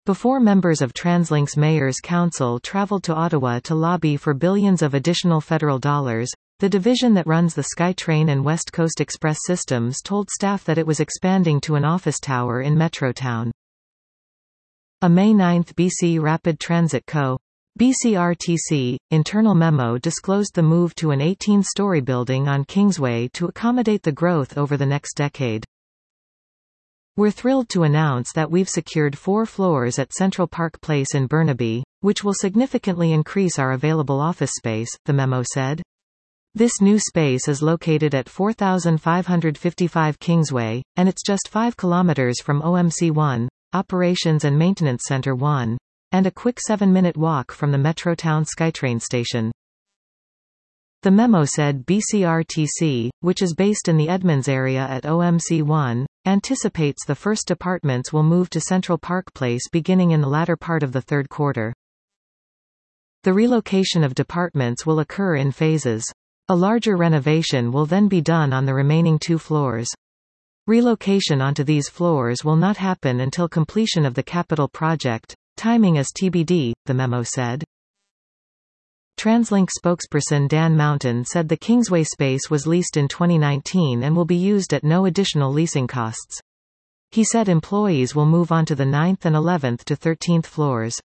Before members of TransLink's Mayor's Council traveled to Ottawa to lobby for billions of additional federal dollars, the division that runs the SkyTrain and West Coast Express systems told staff that it was expanding to an office tower in Metrotown. A May 9 BC Rapid Transit Co. BCRTC internal memo disclosed the move to an 18-story building on Kingsway to accommodate the growth over the next decade. We're thrilled to announce that we've secured 4 floors at Central Park Place in Burnaby, which will significantly increase our available office space, the memo said. This new space is located at 4555 Kingsway, and it's just 5 kilometers from OMC 1, Operations and Maintenance Center 1, and a quick 7-minute walk from the Metrotown SkyTrain station. The memo said BCRTC, which is based in the Edmonds area at OMC 1, anticipates the first departments will move to Central Park Place beginning in the latter part of the third quarter. The relocation of departments will occur in phases. A larger renovation will then be done on the remaining 2 floors. Relocation onto these floors will not happen until completion of the capital project. Timing is TBD, the memo said. TransLink spokesperson Dan Mountain said the Kingsway space was leased in 2019 and will be used at no additional leasing costs. He said employees will move on to the 9th and 11th to 13th floors.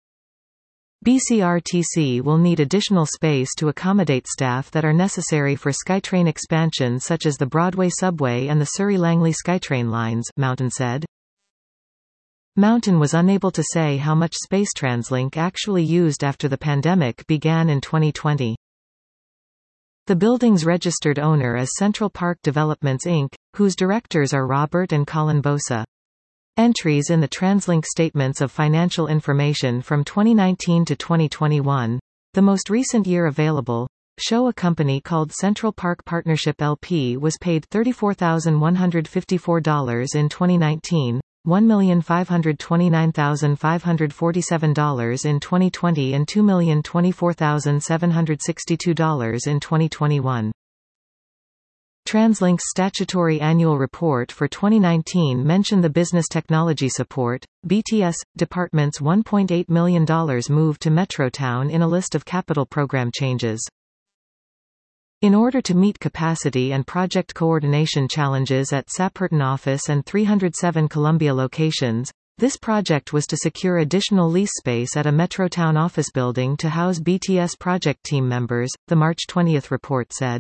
BCRTC will need additional space to accommodate staff that are necessary for SkyTrain expansion such as the Broadway subway and the Surrey-Langley SkyTrain lines, Mountain said. Mountain was unable to say how much space TransLink actually used after the pandemic began in 2020. The building's registered owner is Central Park Developments Inc., whose directors are Robert and Colin Bosa. Entries in the TransLink Statements of Financial Information from 2019 to 2021, the most recent year available, show a company called Central Park Partnership LP was paid $34,154 in 2019, $1,529,547 in 2020 and $2,024,762 in 2021. TransLink's statutory annual report for 2019 mentioned the Business Technology Support, BTS, department's $1.8 million move to Metrotown in a list of capital program changes. In order to meet capacity and project coordination challenges at Sapperton office and 307 Columbia locations, this project was to secure additional lease space at a Metrotown office building to house BTS project team members, the March 20 report said.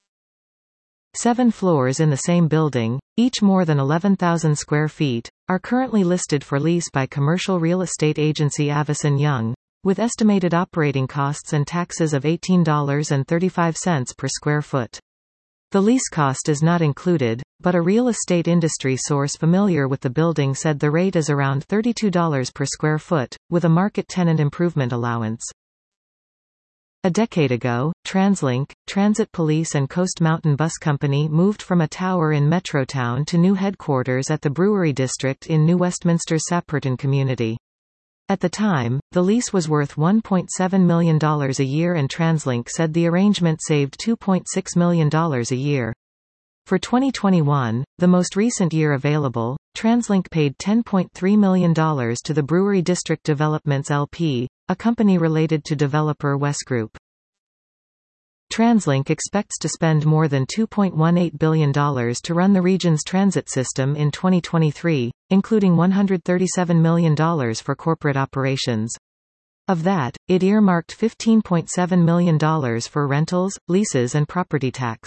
7 floors in the same building, each more than 11,000 square feet, are currently listed for lease by commercial real estate agency Avison Young, with estimated operating costs and taxes of $18.35 per square foot. The lease cost is not included, but a real estate industry source familiar with the building said the rate is around $32 per square foot, with a market tenant improvement allowance. A decade ago, TransLink, Transit Police and Coast Mountain Bus Company moved from a tower in Metrotown to new headquarters at the Brewery District in New Westminster's Sapperton community. At the time, the lease was worth $1.7 million a year and TransLink said the arrangement saved $2.6 million a year. For 2021, the most recent year available, TransLink paid $10.3 million to the Brewery District Developments LP, a company related to developer West Group. TransLink expects to spend more than $2.18 billion to run the region's transit system in 2023, including $137 million for corporate operations. Of that, it earmarked $15.7 million for rentals, leases and property tax.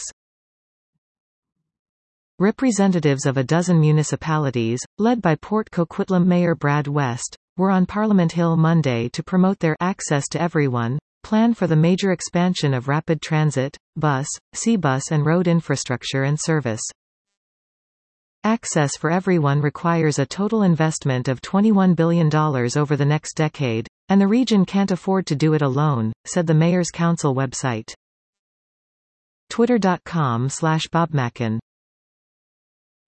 Representatives of a dozen municipalities, led by Port Coquitlam Mayor Brad West, were on Parliament Hill Monday to promote their Access to Everyone plan for the major expansion of rapid transit, bus, C-bus and road infrastructure and service. Access for Everyone requires a total investment of $21 billion over the next decade, and the region can't afford to do it alone, said the Mayor's Council website. Twitter.com/BobMackin